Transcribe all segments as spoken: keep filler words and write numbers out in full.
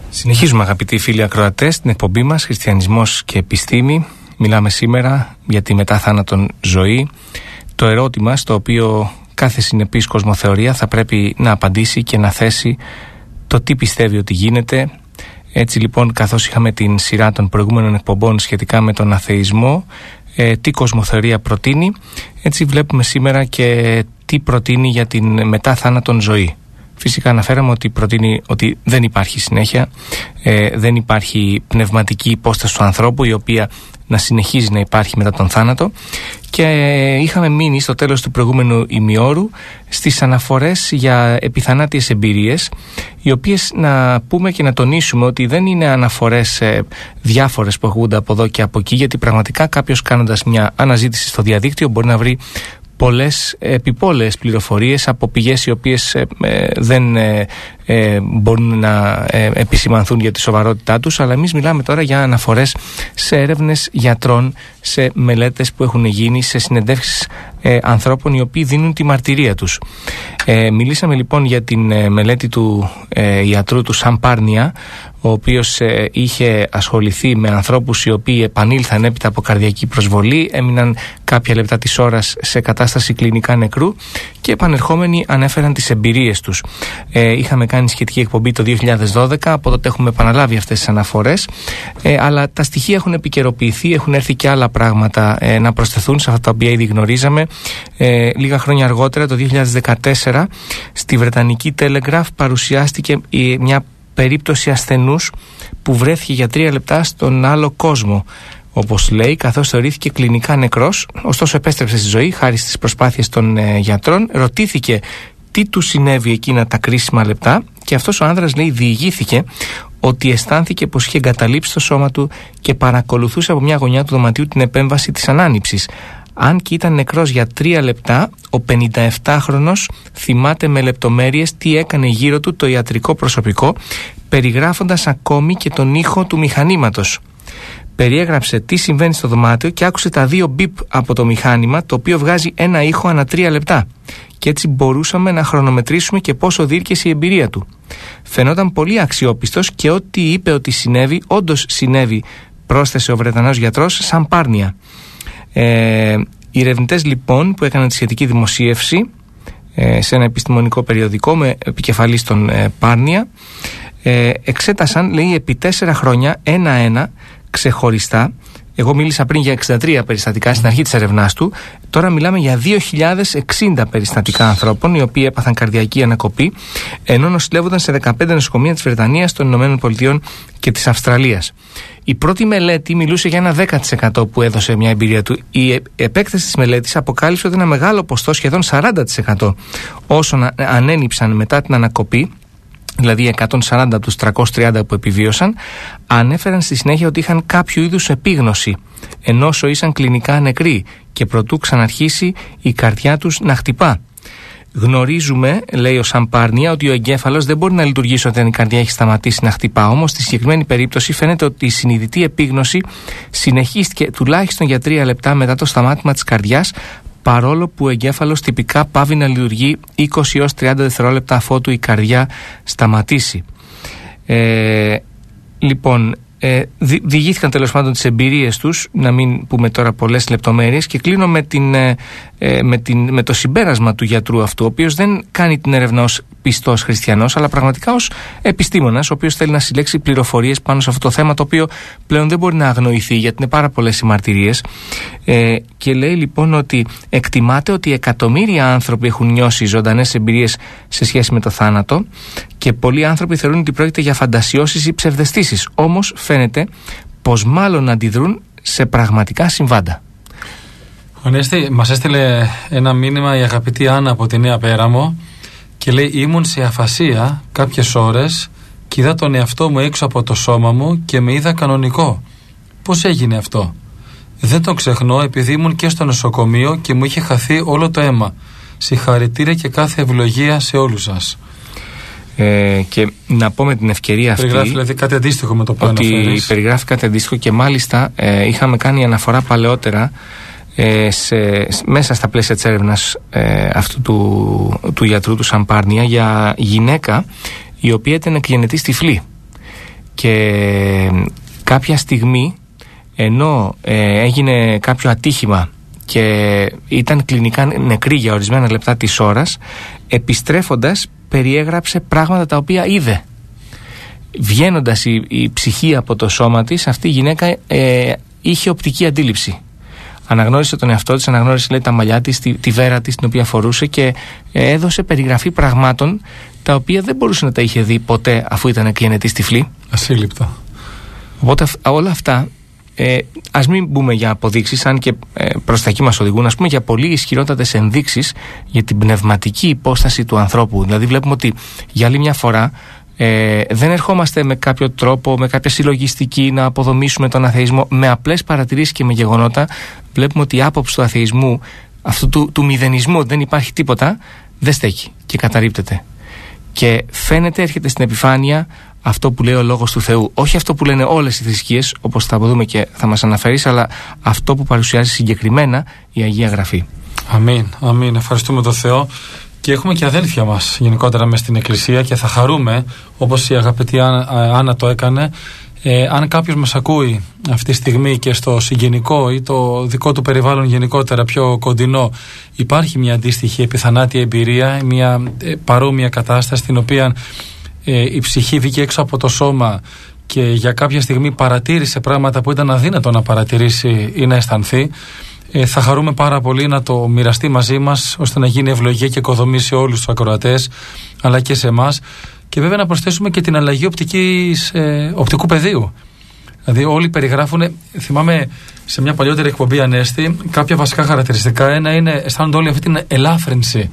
Συνεχίζουμε, αγαπητοί φίλοι ακροατές, την εκπομπή μας Χριστιανισμός και Επιστήμη. Μιλάμε σήμερα για τη μετά θάνατον ζωή. Το ερώτημα στο οποίο κάθε συνεπής κοσμοθεωρία θα πρέπει να απαντήσει και να θέσει το τι πιστεύει ότι γίνεται. Έτσι λοιπόν, καθώς είχαμε την σειρά των προηγούμενων εκπομπών σχετικά με τον αθεϊσμό, ε, τι κοσμοθεωρία προτείνει, έτσι βλέπουμε σήμερα και τι προτείνει για την μετά θάνατον ζωή. Φυσικά αναφέραμε ότι προτείνει ότι δεν υπάρχει συνέχεια, ε, δεν υπάρχει πνευματική υπόσταση του ανθρώπου η οποία να συνεχίζει να υπάρχει μετά τον θάνατο, και είχαμε μείνει στο τέλος του προηγούμενου ημιώρου στις αναφορές για επιθανάτιες εμπειρίες, οι οποίες να πούμε και να τονίσουμε ότι δεν είναι αναφορές ε, διάφορες που ακούγονται από εδώ και από εκεί, γιατί πραγματικά κάποιος κάνοντας μια αναζήτηση στο διαδίκτυο μπορεί να βρει πολλές επιπόλαιες πληροφορίες από πηγές οι οποίες ε, ε, δεν ε, ε, μπορούν να ε, επισημανθούν για τη σοβαρότητά τους, αλλά εμείς μιλάμε τώρα για αναφορές σε έρευνες γιατρών, σε μελέτες που έχουν γίνει, σε συνεντεύξεις ε, ανθρώπων οι οποίοι δίνουν τη μαρτυρία τους. Ε, μιλήσαμε λοιπόν για την ε, μελέτη του ε, ιατρού του Σαν Πάρνια, ο οποίος ε, είχε ασχοληθεί με ανθρώπους οι οποίοι επανήλθαν έπειτα από καρδιακή προσβολή, έμειναν κάποια λεπτά της ώρας σε κατάσταση κλινικά νεκρού και επανερχόμενοι ανέφεραν τις εμπειρίες τους. Ε, είχαμε κάνει σχετική εκπομπή το δύο χιλιάδες δώδεκα, από τότε έχουμε επαναλάβει αυτές τις αναφορές, ε, αλλά τα στοιχεία έχουν επικαιροποιηθεί, έχουν έρθει και άλλα πράγματα ε, να προσθεθούν σε αυτά τα οποία ήδη γνωρίζαμε. Ε, λίγα χρόνια αργότερα, το δύο χιλιάδες δεκατέσσερα, στη Βρετανική Telegraph παρουσιάστηκε η, μια περίπτωση ασθενούς που βρέθηκε για τρία λεπτά στον άλλο κόσμο, όπως λέει, καθώς θεωρήθηκε κλινικά νεκρός, ωστόσο επέστρεψε στη ζωή χάρη στις προσπάθειες των ε, γιατρών. Ρωτήθηκε τι του συνέβη εκείνα τα κρίσιμα λεπτά και αυτός ο άνδρας, λέει, διηγήθηκε ότι αισθάνθηκε πως είχε εγκαταλείψει το σώμα του και παρακολουθούσε από μια γωνιά του δωματίου την επέμβαση της ανάνυψης. Αν και ήταν νεκρός για τρία λεπτά, ο πενηνταεφτάχρονος θυμάται με λεπτομέρειες τι έκανε γύρω του το ιατρικό προσωπικό, περιγράφοντας ακόμη και τον ήχο του μηχανήματος. Περιέγραψε τι συμβαίνει στο δωμάτιο και άκουσε τα δύο μπιπ από το μηχάνημα, το οποίο βγάζει ένα ήχο ανά τρία λεπτά. Και έτσι μπορούσαμε να χρονομετρήσουμε και πόσο διήρκεσε η εμπειρία του. Φαινόταν πολύ αξιόπιστος και ό,τι είπε ότι συνέβη, όντως συνέβη, πρόσθεσε ο Βρετανός γιατρός Σαν Πάρνια. Ε, οι ερευνητές λοιπόν που έκαναν τη σχετική δημοσίευση ε, σε ένα επιστημονικό περιοδικό με επικεφαλής τον ε, Πάρνια, ε, εξέτασαν, λέει, επί τέσσερα χρόνια ένα-ένα ξεχωριστά. Εγώ μίλησα πριν για εξήντα τρία περιστατικά στην αρχή της ερευνάς του. Τώρα μιλάμε για δύο χιλιάδες εξήντα περιστατικά ανθρώπων οι οποίοι έπαθαν καρδιακή ανακοπή, ενώ νοσηλεύονταν σε δεκαπέντε νοσοκομεία της Βρετανίας, των Ηνωμένων Πολιτειών και της Αυστραλίας. Η πρώτη μελέτη μιλούσε για ένα δέκα τοις εκατό που έδωσε μια εμπειρία του. Η επέκταση της μελέτης αποκάλυψε ότι ένα μεγάλο ποστό, σχεδόν σαράντα τοις εκατό όσων ανένυψαν μετά την ανακοπή, δηλαδή εκατόν σαράντα από τους τριακόσιους τριάντα που επιβίωσαν, ανέφεραν στη συνέχεια ότι είχαν κάποιο είδους επίγνωση, ενώ ήσαν κλινικά νεκροί και προτού ξαναρχίσει η καρδιά τους να χτυπά. Γνωρίζουμε, λέει ο Σαν Πάρνια, ότι ο εγκέφαλος δεν μπορεί να λειτουργήσει όταν η καρδιά έχει σταματήσει να χτυπά. Όμως, στη συγκεκριμένη περίπτωση φαίνεται ότι η συνειδητή επίγνωση συνεχίστηκε τουλάχιστον για τρία λεπτά μετά το σταμάτημα της καρδιάς, παρόλο που ο εγκέφαλος τυπικά πάβει να λειτουργεί είκοσι έως τριάντα δευτερόλεπτα αφότου η καρδιά σταματήσει. Ε, λοιπόν, ε, δι, διηγήθηκαν τέλος πάντων τις εμπειρίες τους, να μην πούμε τώρα πολλές λεπτομέρειες, και κλείνω με, την, ε, με, την, με το συμπέρασμα του γιατρού αυτού, ο οποίος δεν κάνει την έρευνα ως πιστός χριστιανός, αλλά πραγματικά ως επιστήμονας, ο οποίος θέλει να συλλέξει πληροφορίες πάνω σε αυτό το θέμα, το οποίο πλέον δεν μπορεί να αγνοηθεί, γιατί είναι πάρα πολλές οι μαρτυρίες. Ε, και λέει λοιπόν ότι εκτιμάται ότι εκατομμύρια άνθρωποι έχουν νιώσει ζωντανές εμπειρίες σε σχέση με το θάνατο, και πολλοί άνθρωποι θεωρούν ότι πρόκειται για φαντασιώσεις ή ψευδαισθήσεις. Όμως φαίνεται πως μάλλον αντιδρούν σε πραγματικά συμβάντα. Ανέστη, μας έστειλε ένα μήνυμα η αγαπητή Άννα από τη Νέα Πέραμο και λέει: ήμουν σε αφασία κάποιες ώρες και είδα τον εαυτό μου έξω από το σώμα μου και με είδα κανονικό. Πώς έγινε αυτό? Δεν το ξεχνώ, επειδή ήμουν και στο νοσοκομείο και μου είχε χαθεί όλο το αίμα. Συγχαρητήρια και κάθε ευλογία σε όλους σας. Ε, και να πω με την ευκαιρία αυτή, περιγράφει δηλαδή κάτι αντίστοιχο με το που ότι αναφέρεις. περιγράφει κάτι αντίστοιχο, και μάλιστα ε, είχαμε κάνει αναφορά παλαιότερα ε, σε, μέσα στα πλαίσια της έρευνας ε, αυτού του, του γιατρού του Σαν Πάρνια για γυναίκα η οποία ήταν εκγενετής τυφλή, και κάποια στιγμή, ενώ ε, έγινε κάποιο ατύχημα και ήταν κλινικά νεκρή για ορισμένα λεπτά της ώρας, επιστρέφοντας περιέγραψε πράγματα τα οποία είδε. Βγαίνοντας η, η ψυχή από το σώμα της, αυτή η γυναίκα ε, είχε οπτική αντίληψη. Αναγνώρισε τον εαυτό της, αναγνώρισε, λέει, τα μαλλιά της, τη, τη βέρα της την οποία φορούσε και ε, έδωσε περιγραφή πραγμάτων τα οποία δεν μπορούσε να τα είχε δει ποτέ αφού ήταν κλιενετής τυφλή. Ασύλληπτα. Οπότε όλα αυτά, ε, ας μην μπούμε για αποδείξεις, αν και ε, προς τα εκεί μας οδηγούν, ας πούμε, για πολύ ισχυρότατες ενδείξεις για την πνευματική υπόσταση του ανθρώπου. Δηλαδή βλέπουμε ότι για άλλη μια φορά Ε, δεν ερχόμαστε με κάποιο τρόπο, με κάποια συλλογιστική να αποδομήσουμε τον αθεϊσμό. Με απλές παρατηρήσεις και με γεγονότα βλέπουμε ότι η άποψη του αθεϊσμού, αυτού του, του μηδενισμού, δεν υπάρχει τίποτα, δεν στέκει και καταρρίπτεται. Και φαίνεται, έρχεται στην επιφάνεια αυτό που λέει ο Λόγος του Θεού. Όχι αυτό που λένε όλες οι θρησκείες, όπως θα δούμε και θα μας αναφέρεις, αλλά αυτό που παρουσιάζει συγκεκριμένα η Αγία Γραφή. Αμήν, αμήν. Ευχαριστούμε τον Θεό. Και έχουμε και αδέλφια μας γενικότερα μες στην Εκκλησία και θα χαρούμε, όπως η αγαπητή Άννα το έκανε, ε, αν κάποιος μας ακούει αυτή τη στιγμή και στο συγγενικό ή το δικό του περιβάλλον γενικότερα πιο κοντινό υπάρχει μια αντίστοιχη επιθανάτια εμπειρία, μια ε, παρόμοια κατάσταση στην οποία ε, η ψυχή βγήκε έξω από το σώμα και για κάποια στιγμή παρατήρησε πράγματα που ήταν αδύνατο να παρατηρήσει ή να αισθανθεί, Ε, θα χαρούμε πάρα πολύ να το μοιραστεί μαζί μας, ώστε να γίνει ευλογία και οικοδομή σε όλους τους ακροατές, αλλά και σε εμάς. Και βέβαια να προσθέσουμε και την αλλαγή οπτικής, ε, οπτικού πεδίου. Δηλαδή, όλοι περιγράφουν, θυμάμαι σε μια παλιότερη εκπομπή, Ανέστη, κάποια βασικά χαρακτηριστικά. Ένα είναι, αισθάνονται όλοι αυτή την ελάφρυνση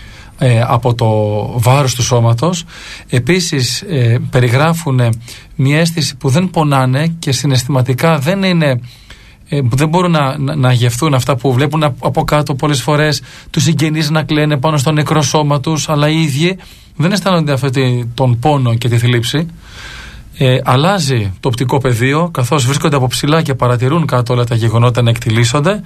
ε, από το βάρος του σώματος. Επίσης, ε, περιγράφουν μια αίσθηση που δεν πονάνε και συναισθηματικά δεν είναι. Που δεν μπορούν να, να, να γευθούν αυτά που βλέπουν από κάτω πολλές φορές, τους συγγενείς να κλαίνε πάνω στο νεκρό σώμα τους, αλλά οι ίδιοι δεν αισθάνονται αυτόν τον πόνο και τη θλίψη. Ε, αλλάζει το οπτικό πεδίο, καθώς βρίσκονται από ψηλά και παρατηρούν κάτω όλα τα γεγονότα να εκτιλήσονται.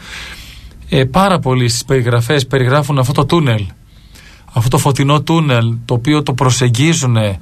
Ε, πάρα πολλοί στις περιγραφές περιγράφουν αυτό το τούνελ, αυτό το φωτεινό τούνελ, το οποίο το προσεγγίζουν ε,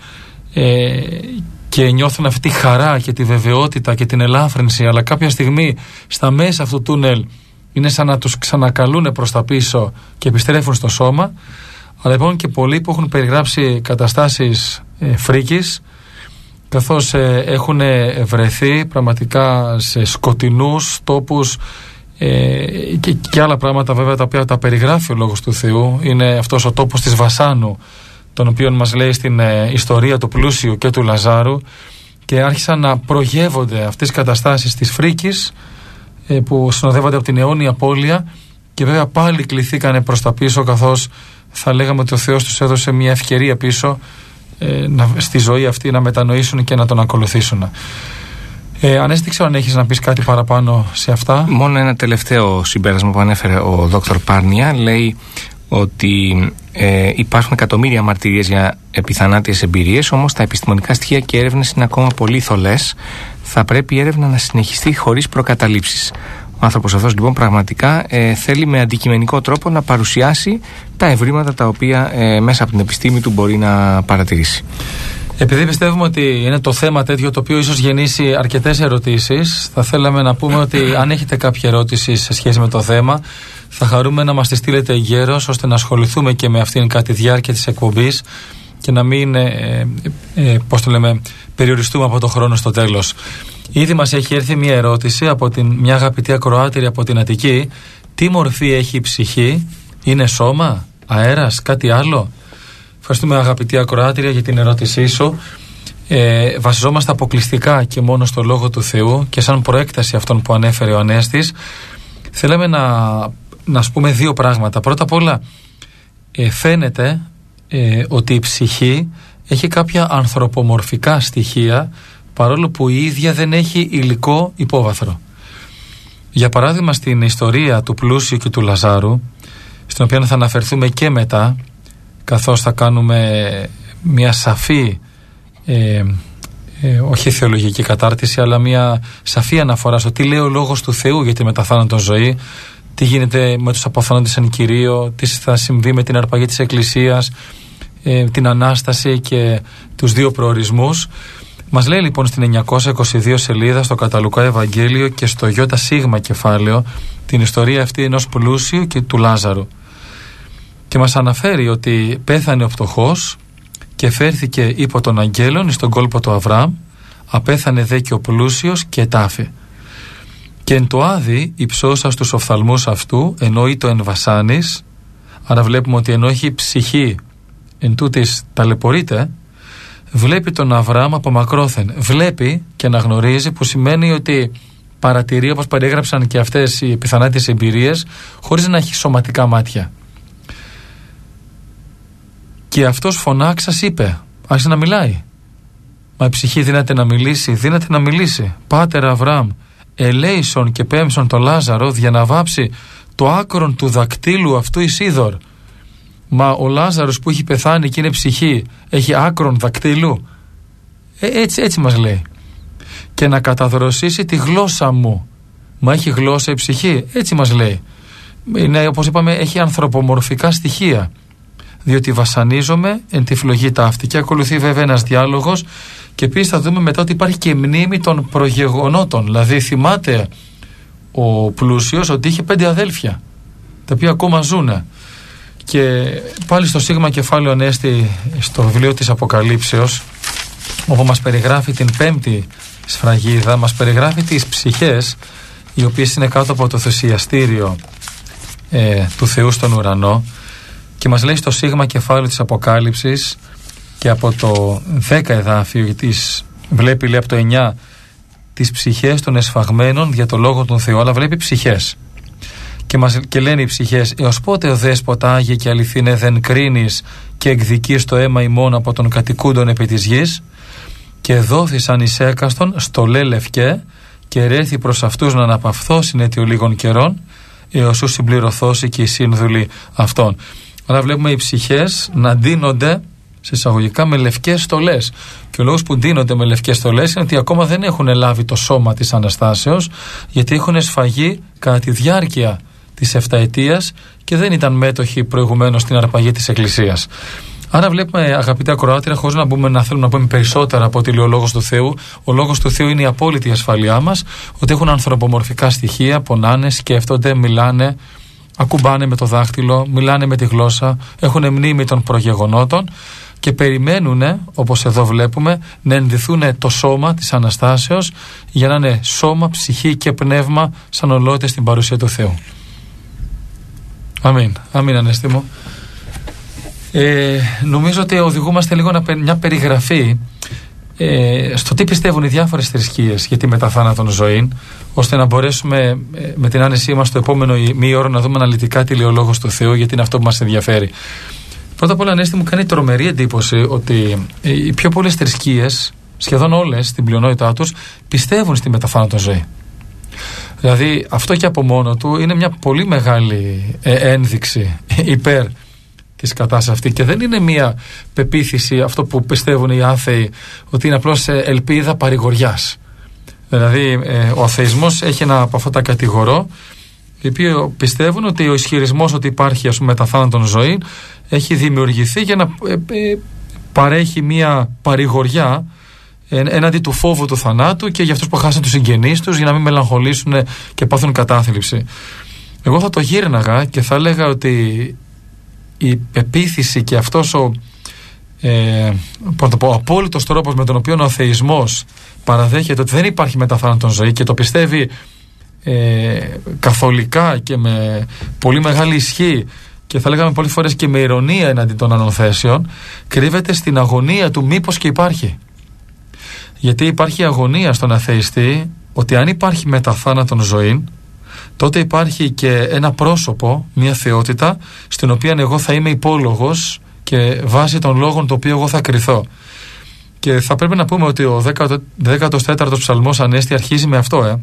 και νιώθουν αυτή τη χαρά και τη βεβαιότητα και την ελάφρυνση, αλλά κάποια στιγμή στα μέσα αυτού του τούνελ είναι σαν να τους ξανακαλούν προς τα πίσω και επιστρέφουν στο σώμα. Αλλά υπάρχουν και πολλοί που έχουν περιγράψει καταστάσεις ε, φρίκης, καθώς ε, έχουν βρεθεί πραγματικά σε σκοτεινούς τόπους ε, και, και άλλα πράγματα βέβαια τα οποία τα περιγράφει ο Λόγος του Θεού. Είναι αυτός ο τόπος της Βασάνου, τον οποίο μας λέει στην ε, ιστορία του Πλούσιου και του Λαζάρου, και άρχισαν να προγεύονται αυτές οι καταστάσεις της φρίκης ε, που συνοδεύονται από την αιώνια απώλεια, και βέβαια πάλι κληθήκανε προς τα πίσω, καθώς θα λέγαμε ότι ο Θεός τους έδωσε μια ευκαιρία πίσω ε, να, στη ζωή αυτή να μετανοήσουν και να τον ακολουθήσουν. Ε, Ανέστη, ξέρω αν έχεις να πεις κάτι παραπάνω σε αυτά. Μόνο ένα τελευταίο συμπέρασμα που ανέφερε ο δόκτωρ Πάρνια. Λέει ότι ε, υπάρχουν εκατομμύρια μαρτυρίες για επιθανάτιες εμπειρίες, όμως τα επιστημονικά στοιχεία και έρευνες είναι ακόμα πολύ θολές. Θα πρέπει η έρευνα να συνεχιστεί χωρίς προκαταλήψεις. Ο άνθρωπος αυτός λοιπόν πραγματικά ε, θέλει με αντικειμενικό τρόπο να παρουσιάσει τα ευρήματα τα οποία ε, μέσα από την επιστήμη του μπορεί να παρατηρήσει. Επειδή πιστεύουμε ότι είναι το θέμα τέτοιο το οποίο ίσως γεννήσει αρκετές ερωτήσεις, θα θέλαμε να πούμε ότι αν έχετε κάποια ερώτηση σε σχέση με το θέμα, θα χαρούμε να μας τη στείλετε εγκαίρως, ώστε να ασχοληθούμε και με αυτήν κατά τη διάρκεια της εκπομπής και να μην ε, ε, ε, πώς το λέμε, περιοριστούμε από το χρόνο στο τέλος. Ήδη μας έχει έρθει μια ερώτηση από την, μια αγαπητή ακροάτηρη από την Αττική. Τι μορφή έχει η ψυχή? Είναι σώμα, αέρας, κάτι άλλο? Ευχαριστούμε, αγαπητή ακροάτηρια, για την ερώτησή σου. Ε, βασιζόμαστε αποκλειστικά και μόνο στο Λόγο του Θεού και σαν προέκταση αυτών που ανέφερε ο Ανέστης. Θέλαμε να, να σου πούμε δύο πράγματα. Πρώτα απ' όλα, ε, φαίνεται ε, ότι η ψυχή έχει κάποια ανθρωπομορφικά στοιχεία, παρόλο που η ίδια δεν έχει υλικό υπόβαθρο. Για παράδειγμα, στην ιστορία του Πλούσιου και του Λαζάρου, στην οποία θα αναφερθούμε και μετά, καθώς θα κάνουμε μια σαφή ε, ε, όχι θεολογική κατάρτιση, αλλά μια σαφή αναφορά στο τι λέει ο Λόγος του Θεού για τη μεταθάνατον ζωή, τι γίνεται με τους αποθανόντες εν Κυρίω, τι θα συμβεί με την αρπαγή της Εκκλησίας, ε, την Ανάσταση και τους δύο προορισμούς. Μας λέει λοιπόν στην εννιακόσια είκοσι δύο σελίδα στο Καταλουκά Ευαγγέλιο και στο Ι Σίγμα κεφάλαιο την ιστορία αυτή ενός πλούσιου και του Λάζαρου. Και μας αναφέρει ότι πέθανε ο φτωχός και φέρθηκε υπό των αγγέλων στον κόλπο του Αβραάμ, απέθανε δε και ο πλούσιος και τάφη. Και εν το άδει υψώσα στους οφθαλμούς αυτού, ενώ ή το εν βασάνης, άρα βλέπουμε ότι ενώ έχει ψυχή εν τούτης ταλαιπωρείται, βλέπει τον Αβραάμ από μακρόθεν. Βλέπει και αναγνωρίζει, που σημαίνει ότι παρατηρεί, όπως περιέγραψαν και αυτές οι πιθανά τις εμπειρίες, χωρίς να έχει σωματικά μάτια. Και αυτός φωνάξας είπε, άρχισε να μιλάει. Μα η ψυχή δύναται να μιλήσει, δύναται να μιλήσει. Πάτερ Αβραάμ, ελέησον και πέμψον το Λάζαρο για να βάψει το άκρον του δακτύλου αυτού εις είδωρ. Μα ο Λάζαρος που έχει πεθάνει και είναι ψυχή, έχει άκρον δακτύλου. Ε, έτσι, έτσι μας λέει. Και να καταδροσίσει τη γλώσσα μου. Μα έχει γλώσσα η ψυχή, έτσι μας λέει. Είναι, όπως είπαμε, έχει ανθρωπομορφικά στοιχεία. Διότι βασανίζομαι εν τη φλογή ταύτη. Και ακολουθεί βέβαια ένας διάλογος. Και επίσης θα δούμε μετά ότι υπάρχει και μνήμη των προγεγονότων. Δηλαδή θυμάται ο πλούσιος ότι είχε πέντε αδέλφια, τα οποία ακόμα ζουνε. Και πάλι στο Σίγμα κεφάλαιο Ανέστη, στο βιβλίο της Αποκαλύψεως, όπου μας περιγράφει την πέμπτη σφραγίδα, μας περιγράφει τις ψυχές οι οποίες είναι κάτω από το θυσιαστήριο ε, του Θεού στον ουρανό, και μας λέει στο Σίγμα κεφάλαιο της Αποκάλυψης και από το δέκα εδάφιο της, βλέπει λέει από το εννιά τις ψυχές των εσφαγμένων για το λόγο του Θεού, αλλά βλέπει ψυχές. Και, μας, και λένε οι ψυχές, έως πότε ο δέσποτα Άγιε και αληθινέ δεν κρίνεις και εκδικείς το αίμα ημών από τον κατοικούντον επί της γης? Και δόθησαν εις έκαστον στολέ λευκέ, και ρέθη προς αυτούς να αναπαυθώσουν έτη ο λίγων καιρών, έως ου συμπληρωθώσει και η σύνδουλη αυτών. Άρα βλέπουμε οι ψυχές να ντύνονται σε εισαγωγικά με λευκές στολές. Και ο λόγος που ντύνονται με λευκές στολές είναι ότι ακόμα δεν έχουν λάβει το σώμα της Αναστάσεως, γιατί έχουν σφαγεί κατά τη διάρκεια της εφταετίας και δεν ήταν μέτοχοι προηγουμένως στην αρπαγή της Εκκλησίας. Άρα βλέπουμε, αγαπητά ακροάτρια, χωρίς να, μπούμε, να θέλουμε να πούμε περισσότερα από ότι λέει ο Λόγος του Θεού, ο Λόγος του Θεού είναι η απόλυτη ασφαλειά μας, ότι έχουν ανθρωπομορφικά στοιχεία, πονάνε, σκέφτονται, μιλάνε, ακουμπάνε με το δάχτυλο, μιλάνε με τη γλώσσα, έχουν μνήμη των προγεγονότων και περιμένουν, όπως εδώ βλέπουμε, να ενδυθούν το σώμα της Αναστάσεως για να είναι σώμα, ψυχή και πνεύμα σαν ολότητα στην παρουσία του Θεού. Αμήν. Αμήν, Ανέστη μου. Ε, νομίζω ότι οδηγούμαστε λίγο μια περιγραφή ε, στο τι πιστεύουν οι διάφορες θρησκείες για τη μεταθάνατον ζωή, ώστε να μπορέσουμε ε, με την άνεσή μας το επόμενο μία ώρα να δούμε αναλυτικά τι λέει ο Λόγος του Θεού, γιατί είναι αυτό που μας ενδιαφέρει. Πρώτα απ' όλα, Ανέστη, μου κάνει τρομερή εντύπωση ότι οι πιο πολλές θρησκείες, σχεδόν όλες στην πλειονότητά τους, πιστεύουν στη μεταθάνατον ζωή. Δηλαδή αυτό και από μόνο του είναι μια πολύ μεγάλη ε, ένδειξη υπέρ της κατάστασης αυτή, και δεν είναι μια πεποίθηση αυτό που πιστεύουν οι άθεοι, ότι είναι απλώς ελπίδα παρηγοριάς. Δηλαδή ε, ο αθεισμός έχει ένα από αυτά τα κατηγορώ, οι οποίοι πιστεύουν ότι ο ισχυρισμός ότι υπάρχει, ας πούμε, μεταθάνατον ζωή έχει δημιουργηθεί για να ε, ε, παρέχει μια παρηγοριά έναντι του φόβου του θανάτου και για αυτούς που χάσαν τους συγγενείς τους, για να μην μελαγχολήσουν και πάθουν κατάθλιψη. Εγώ θα το γύρναγα και θα έλεγα ότι η πεποίθηση και αυτός ο ε, πώς το πω, απόλυτος τρόπος με τον οποίο ο αθεισμός παραδέχεται ότι δεν υπάρχει μεταθάνατον ζωή και το πιστεύει ε, καθολικά και με πολύ μεγάλη ισχύ, και θα λέγαμε πολλές φορές και με ειρωνία εναντί των ανωθέσεων, κρύβεται στην αγωνία του μήπως και υπάρχει. Γιατί υπάρχει αγωνία στον αθειστή ότι αν υπάρχει μεταθάνατον ζωή, τότε υπάρχει και ένα πρόσωπο, μια θεότητα, στην οποία εγώ θα είμαι υπόλογος και βάσει των λόγων το οποίο εγώ θα κριθώ. Και θα πρέπει να πούμε ότι ο δέκατος τέταρτος ψαλμός, Ανέστη, αρχίζει με αυτό. Ε.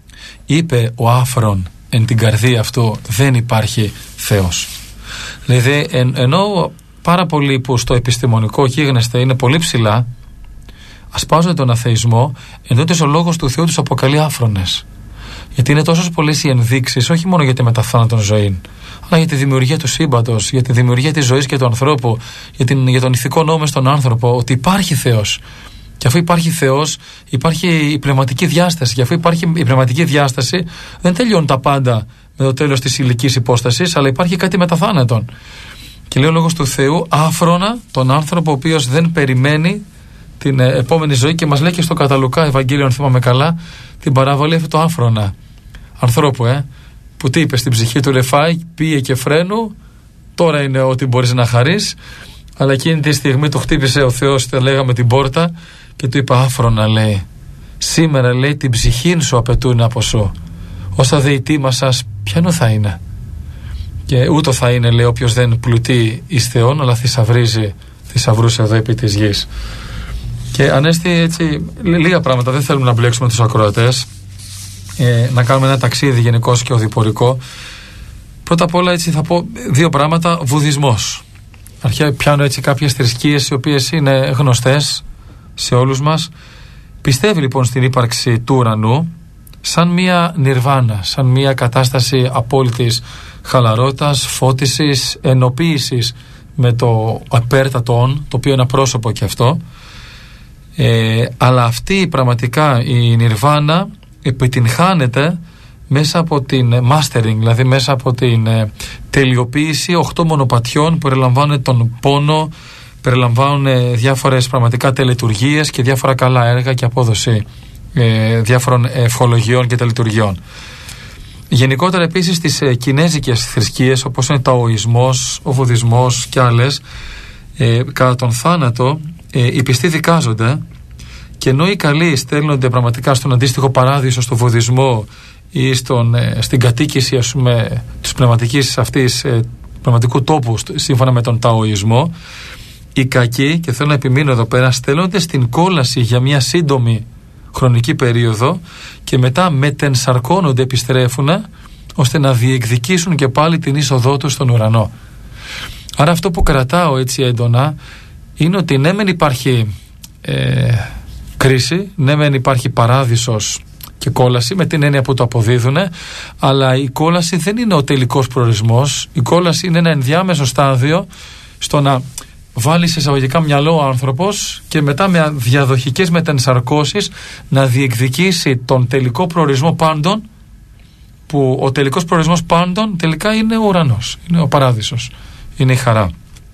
Είπε ο άφρον εν την καρδία αυτού, δεν υπάρχει Θεός. Δηλαδή εν, ενώ πάρα πολλοί που στο επιστημονικό γίγνεσθε είναι πολύ ψηλά, ασπάζονται τον αθεισμό, ενώ ο λόγος του Θεού τους αποκαλεί άφρονες. Γιατί είναι τόσο πολλές οι ενδείξεις, όχι μόνο για τη μεταθάνατον ζωή, αλλά για τη δημιουργία του σύμπαντος, για τη δημιουργία της ζωής και του ανθρώπου, για, την, για τον ηθικό νόμο στον άνθρωπο, ότι υπάρχει Θεός. Και αφού υπάρχει Θεός, υπάρχει η πνευματική διάσταση. Και αφού υπάρχει η πνευματική διάσταση, δεν τελειώνουν τα πάντα με το τέλος της υλικής υπόστασης, αλλά υπάρχει κάτι μεταθάνατον. Και λέει ο Λόγος του Θεού άφρονα τον άνθρωπο ο οποίος δεν περιμένει την επόμενη ζωή, και μας λέει και στο κατά Λουκά Ευαγγέλιο, αν θυμάμαι καλά, την παραβολή αυτή το άφρονα ανθρώπου, ε, που τι είπε στην ψυχή του, λεφάει, πήγε και φρένου, τώρα είναι ό,τι μπορείς να χαρείς, αλλά εκείνη τη στιγμή του χτύπησε ο Θεός, θα λέγαμε, την πόρτα και του είπε άφρονα, λέει, σήμερα, λέει, την ψυχή σου απαιτούν από σου, όσα δε η τίμα σας ποιανού θα είναι. Και ούτω θα είναι, λέει, όποιος δεν πλουτεί εις Θεόν, αλλά θησαυρίζει θησαυρούς εδώ επί της γης. Και Ανέστη, έτσι, λίγα πράγματα, δεν θέλουμε να μπλέξουμε τους ακροατές, ε, να κάνουμε ένα ταξίδι γενικώς και οδηπορικό. Πρώτα απ' όλα, έτσι, θα πω δύο πράγματα. Βουδισμός. Αρχαία πιάνω έτσι κάποιες θρησκείες οι οποίες είναι γνωστές σε όλους μας. Πιστεύει λοιπόν στην ύπαρξη του ουρανού σαν μία νιρβάνα, σαν μία κατάσταση απόλυτης χαλαρότητας, φώτισης, ενοποίησης με το απέρτατο όν, το οποίο είναι απρόσωπο και αυτό. Ε, αλλά αυτή πραγματικά η νιρβάνα επιτυγχάνεται μέσα από την mastering, δηλαδή μέσα από την ε, τελειοποίηση οχτώ μονοπατιών που περιλαμβάνουν τον πόνο, περιλαμβάνουν ε, διάφορες πραγματικά τελετουργίες και διάφορα καλά έργα και απόδοση ε, διάφορων ευχολογιών και τελετουργιών. Γενικότερα επίσης στις ε, κινέζικες θρησκείες, όπως είναι ο ταοισμός, ο βουδισμός και άλλες, ε, κατά τον θάνατο ε, οι πιστοί δικάζονται, και ενώ οι καλοί στέλνονται πραγματικά στον αντίστοιχο παράδεισο, στο βουδισμό ή στον, ε, στην κατοίκηση, ας πούμε, της πνευματικής αυτής, ε, πνευματικού τόπου σύμφωνα με τον ταοισμό, οι κακοί, και θέλω να επιμείνω εδώ πέρα, στέλνονται στην κόλαση για μια σύντομη χρονική περίοδο και μετά μετενσαρκώνονται, επιστρέφουν, ώστε να διεκδικήσουν και πάλι την είσοδό τους στον ουρανό. Άρα αυτό που κρατάω έτσι έντονα είναι ότι ναι μεν υπάρχει ε, κρίση, ναι μεν υπάρχει παράδεισος και κόλαση, με την έννοια που το αποδίδουν, αλλά η κόλαση δεν είναι ο τελικός προορισμός. Η κόλαση είναι ένα ενδιάμεσο στάδιο στο να βάλει σε εισαγωγικά μυαλό ο άνθρωπος και μετά με διαδοχικές μετενσαρκώσεις να διεκδικήσει τον τελικό προορισμό πάντων, που ο τελικός προορισμός πάντων τελικά είναι ο ουρανός, είναι ο παράδεισος, είναι η χαρά.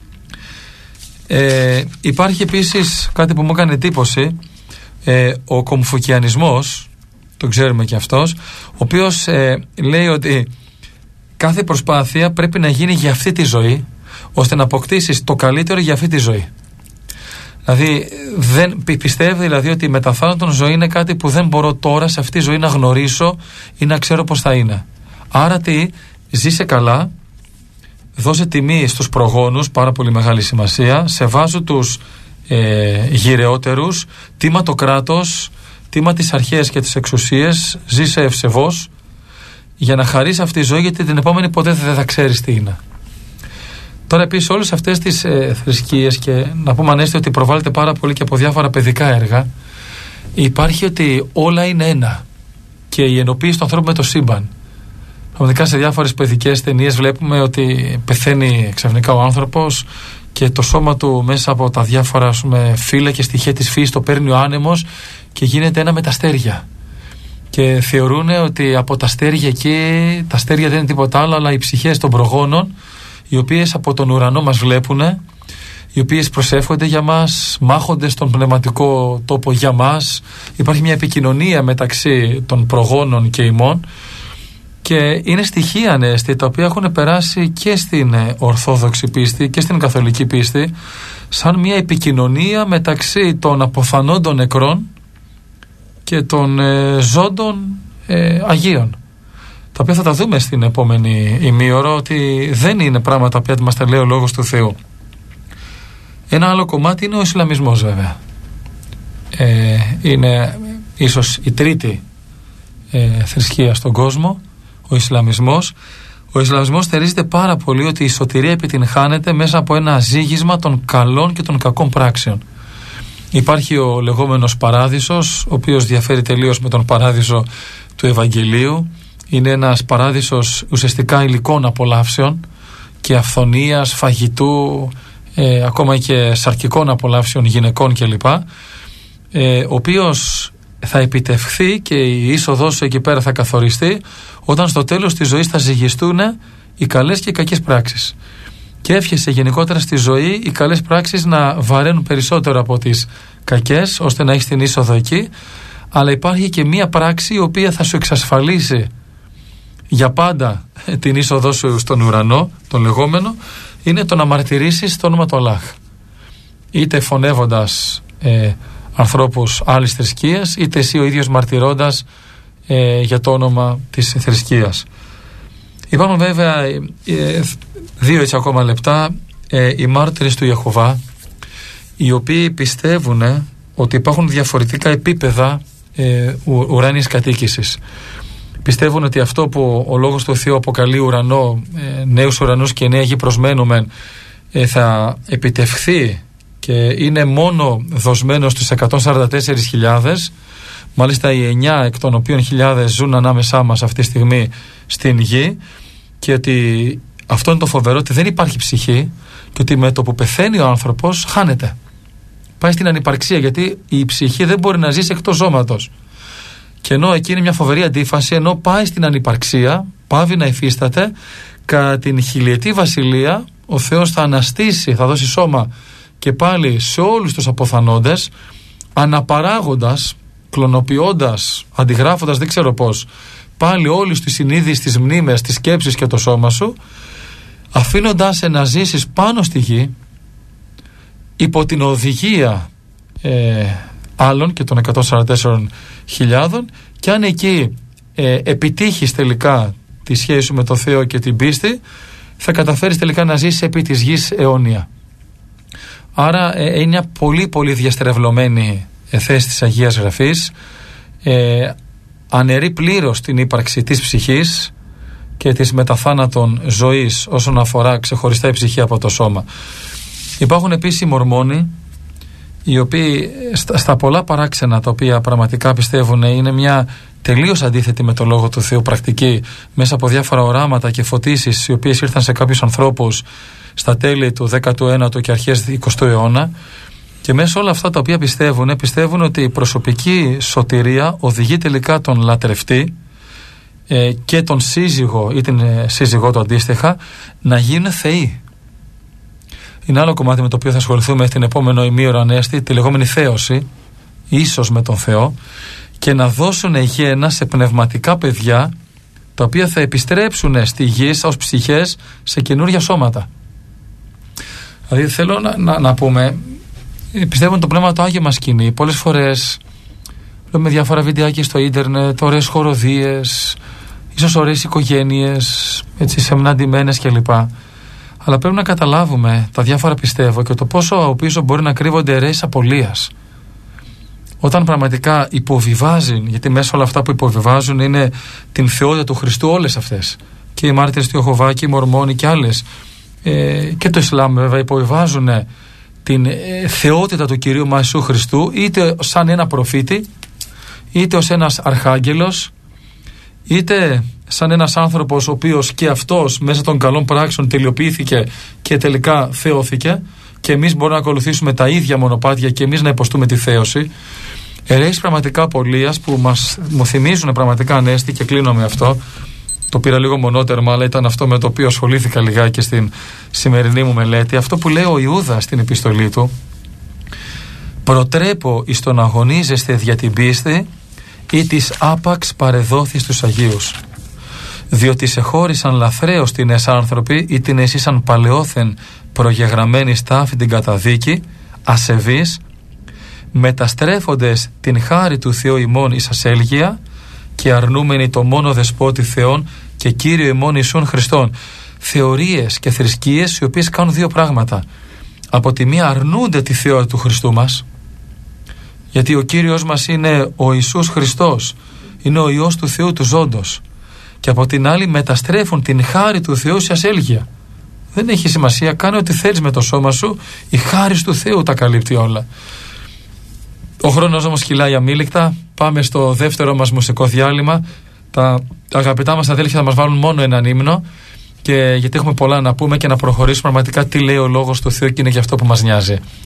Ε, υπάρχει επίσης κάτι που μου έκανε εντύπωση, ε, ο κομφουκιανισμός, το ξέρουμε και αυτός, ο οποίος ε, λέει ότι κάθε προσπάθεια πρέπει να γίνει για αυτή τη ζωή, ώστε να αποκτήσεις το καλύτερο για αυτή τη ζωή. Δηλαδή δεν, πιστεύει δηλαδή ότι η μεταθάνατον ζωή είναι κάτι που δεν μπορώ τώρα σε αυτή τη ζωή να γνωρίσω ή να ξέρω πώς θα είναι. Άρα τι, ζήσε καλά, δώσε τιμή στους προγόνους, πάρα πολύ μεγάλη σημασία, σεβάζω τους ε, γυρεότερους, τίμα το κράτος, τίμα τις αρχές και τις εξουσίες, ζήσε ευσεβώς για να χαρείς αυτή τη ζωή, γιατί την επόμενη ποτέ δεν θα ξέρεις τι είναι. Τώρα επίσης όλες αυτές τις ε, θρησκείες, και να πούμε Ανέστη ότι προβάλλεται πάρα πολύ και από διάφορα παιδικά έργα, υπάρχει ότι όλα είναι ένα και η ενοποίηση του ανθρώπου με το σύμπαν. Πραγματικά σε διάφορες παιδικές ταινίες βλέπουμε ότι πεθαίνει ξαφνικά ο άνθρωπος και το σώμα του μέσα από τα διάφορα, ας πούμε, φύλλα και στοιχεία της φύσης το παίρνει ο άνεμος και γίνεται ένα με τα αστέρια. Και θεωρούν ότι από τα αστέρια εκεί, τα αστέρια δεν είναι τίποτα άλλο αλλά οι ψυχές των προγόνων, οι οποίες από τον ουρανό μας βλέπουν, οι οποίες προσεύχονται για μας, μάχονται στον πνευματικό τόπο για μας. Υπάρχει μια επικοινωνία μεταξύ των προγόνων και ημών, και είναι στοιχεία, Ανέστη, τα οποία έχουν περάσει και στην ορθόδοξη πίστη και στην καθολική πίστη, σαν μια επικοινωνία μεταξύ των αποθανόντων νεκρών και των ε, ζώντων ε, Αγίων, τα οποία θα τα δούμε στην επόμενη ημίωρο, ότι δεν είναι πράγματα που μας τα λέει ο Λόγος του Θεού. Ένα άλλο κομμάτι είναι ο Ισλαμισμός, βέβαια. Ε, είναι ίσως η τρίτη ε, θρησκεία στον κόσμο, ο Ισλαμισμός. Ο Ισλαμισμός θερίζεται πάρα πολύ ότι η σωτηρία επιτυγχάνεται μέσα από ένα ζύγισμα των καλών και των κακών πράξεων. Υπάρχει ο λεγόμενος παράδεισος, ο οποίος διαφέρει τελείως με τον παράδεισο του Ευαγγελίου. Είναι ένας παράδεισος ουσιαστικά υλικών απολαύσεων και αυθονίας, φαγητού, ε, ακόμα και σαρκικών απολαύσεων γυναικών κλπ. ε, ο οποίος θα επιτευχθεί και η είσοδός σου εκεί πέρα θα καθοριστεί όταν στο τέλος της ζωής θα ζυγιστούν οι καλές και οι κακές πράξεις. Και εύχεσαι γενικότερα στη ζωή οι καλές πράξεις να βαραίνουν περισσότερο από τις κακές, ώστε να έχεις την είσοδο εκεί. Αλλά υπάρχει και μία πράξη η οποία θα σου εξασφαλίσει για πάντα την είσοδό σου στον ουρανό, τον λεγόμενο, είναι το να μαρτυρήσεις το όνομα του Αλλάχ. Είτε φωνεύοντας ε, ανθρώπους άλλης θρησκείας, είτε εσύ ο ίδιος μαρτυρώντας ε, για το όνομα της θρησκείας. Υπάρχουν βέβαια ε, δύο έτσι ακόμα λεπτά ε, οι μάρτυρες του Ιεχωβά, οι οποίοι πιστεύουν ε, ότι υπάρχουν διαφορετικά επίπεδα ε, ου, ουράνιας κατοίκησης. Πιστεύουν ότι αυτό που ο λόγος του Θεού αποκαλεί ουρανό, ε, νέους ουρανούς και νέα γη προσμένουμε, ε, θα επιτευχθεί και είναι μόνο δοσμένο στους εκατόν σαράντα τέσσερις χιλιάδες, μάλιστα οι εννιά εκ των οποίων χιλιάδες ζουν ανάμεσά μας αυτή τη στιγμή στην γη, και ότι αυτό είναι το φοβερό, ότι δεν υπάρχει ψυχή και ότι με το που πεθαίνει ο άνθρωπος χάνεται. Πάει στην ανυπαρξία, γιατί η ψυχή δεν μπορεί να ζήσει εκτός σώματος. Και ενώ εκεί είναι μια φοβερή αντίφαση, ενώ πάει στην ανυπαρξία, πάβει να υφίσταται, κατά την χιλιετή βασιλεία ο Θεός θα αναστήσει, θα δώσει σώμα και πάλι σε όλους τους αποθανόντες, αναπαράγοντας, κλωνοποιώντας, αντιγράφοντας, δεν ξέρω πώς, πάλι όλους τις συνείδησεις, τις μνήμες, τις σκέψεις και το σώμα σου, αφήνοντας σε να ζήσεις πάνω στη γη υπό την οδηγία ε, άλλων και των εκατόν σαράντα τέσσερις χιλιάδων, και αν εκεί ε, επιτύχεις τελικά τη σχέση σου με το Θεό και την πίστη, θα καταφέρεις τελικά να ζήσεις επί της γης αιώνια. Άρα ε, είναι μια πολύ πολύ διαστρεβλωμένη ε, θέση της Αγίας Γραφής, ε, αναιρεί πλήρως την ύπαρξη της ψυχής και της μεταθάνατον ζωής όσον αφορά ξεχωριστά η ψυχή από το σώμα. Υπάρχουν επίσης οι Μορμόνοι, οι οποίοι στα, στα πολλά παράξενα τα οποία πραγματικά πιστεύουν είναι μια τελείως αντίθετη με το Λόγο του Θεού πρακτική, μέσα από διάφορα οράματα και φωτίσεις οι οποίες ήρθαν σε κάποιους ανθρώπους στα τέλη του δέκατου ένατου και αρχές του εικοστού αιώνα, και μέσα όλα αυτά τα οποία πιστεύουν, πιστεύουν ότι η προσωπική σωτηρία οδηγεί τελικά τον λατρευτή ε, και τον σύζυγο ή την ε, σύζυγό του αντίστοιχα να γίνουν θεοί. Είναι άλλο κομμάτι με το οποίο θα ασχοληθούμε στην επόμενο ημίωρο, Ανέστη, τη λεγόμενη θέωση, ίσως με τον Θεό, και να δώσουν γέννα σε πνευματικά παιδιά, τα οποία θα επιστρέψουν στη γη ως ψυχές σε καινούργια σώματα. Δηλαδή θέλω να, να, να πούμε, πιστεύω το πνεύμα το Άγιο μας κινεί. Πολλές φορές βλέπουμε διάφορα βιντεάκια στο ίντερνετ, ωραίες χοροδίες, ίσως ωραίες οικογένειες, έτσι σεμναντημένες κλπ. Αλλά πρέπει να καταλάβουμε τα διάφορα πιστεύω και το πόσο από πίσω μπορεί να κρύβονται αιρέσεις απολίας. Όταν πραγματικά υποβιβάζει, γιατί μέσα όλα αυτά που υποβιβάζουν είναι την θεότητα του Χριστού, όλες αυτές, και οι μάρτυρες του Ιεχωβά και οι Μορμόνοι και άλλες, ε, και το Ισλάμ βέβαια, υποβιβάζουν την ε, θεότητα του Κυρίου μας Ιησού Χριστού, είτε σαν ένα προφήτη, είτε ως ένας αρχάγγελος, είτε σαν ένας άνθρωπος ο οποίος και αυτός μέσα των καλών πράξεων τελειοποιήθηκε και τελικά θεώθηκε, και εμείς μπορούμε να ακολουθήσουμε τα ίδια μονοπάτια και εμείς να υποστούμε τη θέωση. Αιρέσεις πραγματικά απολίας που μας, μου θυμίζουν πραγματικά, Ανέστη, και κλείνω με αυτό. Το πήρα λίγο μονότερμα, αλλά ήταν αυτό με το οποίο ασχολήθηκα λιγάκι στην σημερινή μου μελέτη. Αυτό που λέει ο Ιούδας στην επιστολή του: προτρέπω εις τον αγωνίζεστε δια την πίστη ή της άπαξ παρεδόθης τους Αγίους, διότι σε χώρισαν λαθρέως την εσάνθρωποι ή την εσύσαν παλαιόθεν προγεγραμμένη στάφη την καταδίκη, ασεβείς, μεταστρέφοντες την χάρη του Θεού ημών εις ασέλγεια και αρνούμενοι το μόνο δεσπότη Θεόν και Κύριο ημών Ιησούν Χριστόν. Θεωρίες και θρησκείες οι οποίες κάνουν δύο πράγματα. Από τη μία αρνούνται τη θεότητα του Χριστού μας, γιατί ο Κύριος μας είναι ο Ιησούς Χριστός, είναι ο Υιός του Θεού του ζώντος, και από την άλλη μεταστρέφουν την χάρη του Θεού σε ασέλγεια. Δεν έχει σημασία, κάνε ό,τι θέλεις με το σώμα σου, η χάρη του Θεού τα καλύπτει όλα. Ο χρόνος όμως κυλάει αμήλικτα. Πάμε στο δεύτερο μας μουσικό διάλειμμα. Τα αγαπητά μας αδέλφια θα μας βάλουν μόνο έναν ύμνο, και γιατί έχουμε πολλά να πούμε και να προχωρήσουμε πραγματικά τι λέει ο Λόγος του Θεού, και είναι και αυτό που μας νοιάζει.